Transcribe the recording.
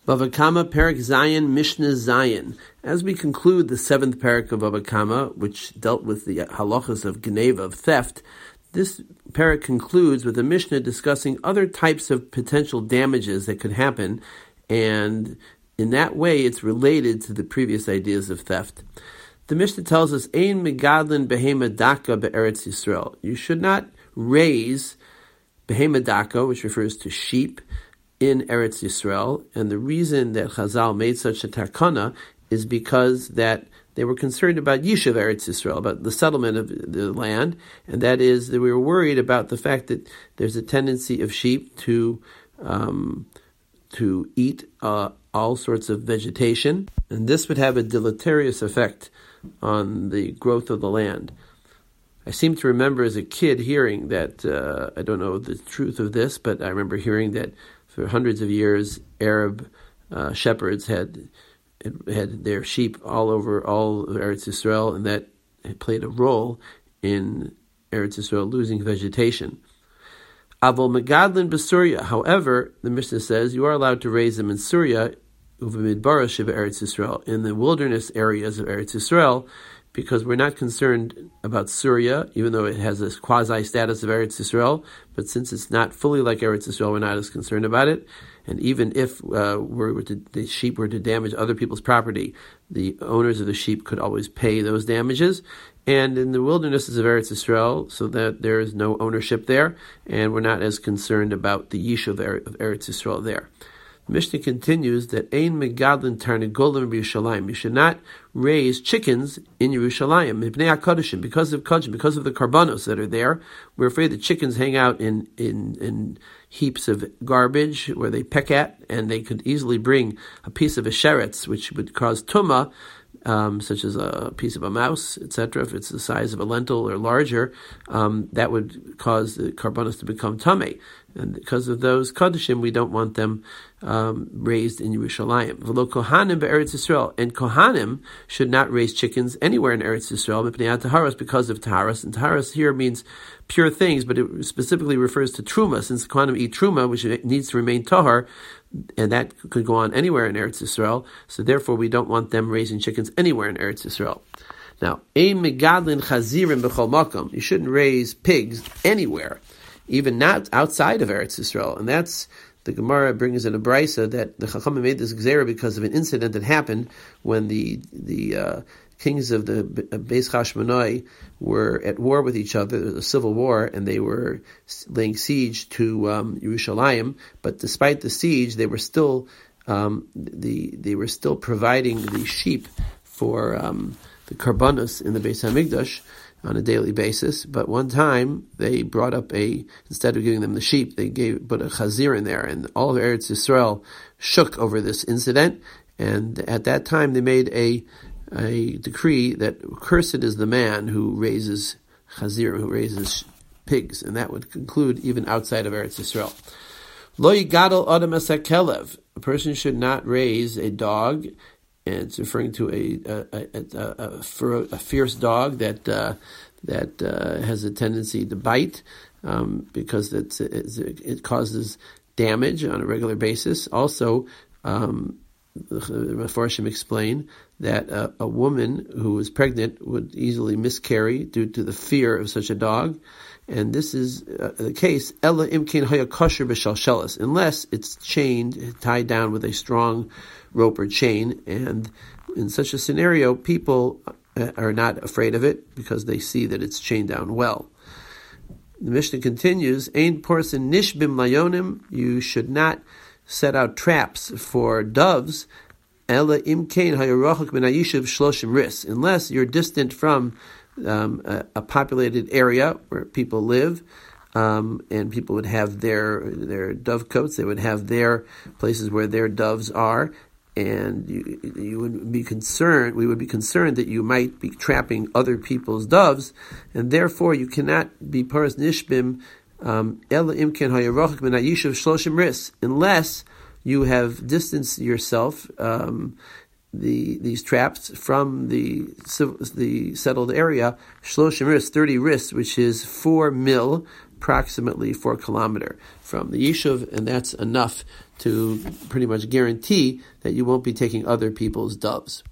Bava Kama Perek Zayin Mishnah Zayin. As we conclude the seventh parak of Bava Kama, which dealt with the halachas of Geneva, of theft, this parak concludes with a Mishnah discussing other types of potential damages that could happen, and in that way it's related to the previous ideas of theft. The Mishnah tells us, Ein megadlin behema daka be'eretz Yisrael. You should not raise behema daka, which refers to sheep, in Eretz Yisrael, and the reason that Chazal made such a takana is because that they were concerned about Yishuv Eretz Yisrael, about the settlement of the land, and that is that we were worried about the fact that there's a tendency of sheep to eat all sorts of vegetation, and this would have a deleterious effect on the growth of the land. I seem to remember as a kid hearing that, I don't know the truth of this, but I remember hearing that for hundreds of years, Arab shepherds had their sheep all over all of Eretz Yisrael, and that played a role in Eretz Yisrael losing vegetation. Avol megadlin b'Surya. However, the Mishnah says you are allowed to raise them in Surya, uv'midbarash of Eretz Yisrael, in the wilderness areas of Eretz Yisrael, because we're not concerned about Surya, even though it has this quasi-status of Eretz Yisrael, but since it's not fully like Eretz Yisrael, we're not as concerned about it. And even if the sheep were to damage other people's property, the owners of the sheep could always pay those damages. And in the wildernesses of Eretz Yisrael, so that there is no ownership there, and we're not as concerned about the Yishuv of Eretz Yisrael there. Mishnah continues that Ein megadlin tarnegolim b'Yerushalayim. You should not raise chickens in Yerushalayim mipnei HaKodeshim, because of Kodeshim, because of the karbanos that are there. We're afraid that chickens hang out in heaps of garbage where they peck at, and they could easily bring a piece of a sheretz, which would cause tumah, such as a piece of a mouse, etc. If it's the size of a lentil or larger, that would cause the karbanos to become tamei. And because of those kodeshim, we don't want them raised in Yerushalayim. V'lo kohanim be'eretz Yisrael, and kohanim should not raise chickens anywhere in Eretz Yisrael b'pnei taharas, because of taharas. And taharas here means pure things, but it specifically refers to truma, since kohanim eat truma, which needs to remain tahar, and that could go on anywhere in Eretz Yisrael. So therefore, we don't want them raising chickens anywhere in Eretz Yisrael. Now, ein megadlin chazirim b'chol makom. You shouldn't raise pigs anywhere, even not outside of Eretz Yisrael. And that's, the Gemara brings in a brisa that the Chachamim made this gzeira because of an incident that happened when the kings of the Beis Hashmonai were at war with each other. There was a civil war, and they were laying siege to Yerushalayim. But despite the siege, they were still they were still providing the sheep for the karbanos in the Beis Hamikdash on a daily basis. But one time they brought up instead of giving them the sheep, they put a chazir in there, and all of Eretz Yisrael shook over this incident. And at that time they made a decree that cursed is the man who raises chazir, who raises pigs, and that would conclude even outside of Eretz Yisrael. Lo yigadol adam es hakelev. A person should not raise a dog, and it's referring to a fierce dog that has a tendency to bite, because it causes damage on a regular basis. Also, the Mefarshim explain that a woman who is pregnant would easily miscarry due to the fear of such a dog. And this is the case, Ella imkein haya kosher b'shalshelis, unless it's tied down with a strong rope or chain. And in such a scenario, people are not afraid of it because they see that it's chained down well. The Mishnah continues, Ein porsin nishbim layonim. You should not set out traps for doves, Ella imkein haya rachok min hayishuv shloshim ris, unless you're distant from a populated area where people live, and people would have their dovecotes. They would have their places where their doves are, and you would be concerned. We would be concerned that you might be trapping other people's doves, and therefore you cannot be paras nishbim ela imken hayarachik min hayishuv shloshim ris, unless you have distanced yourself these traps from the settled area, shloshim ris, 30 ris, which is 4 mil, approximately 4 kilometer. from the yishuv, and that's enough to pretty much guarantee that you won't be taking other people's doves.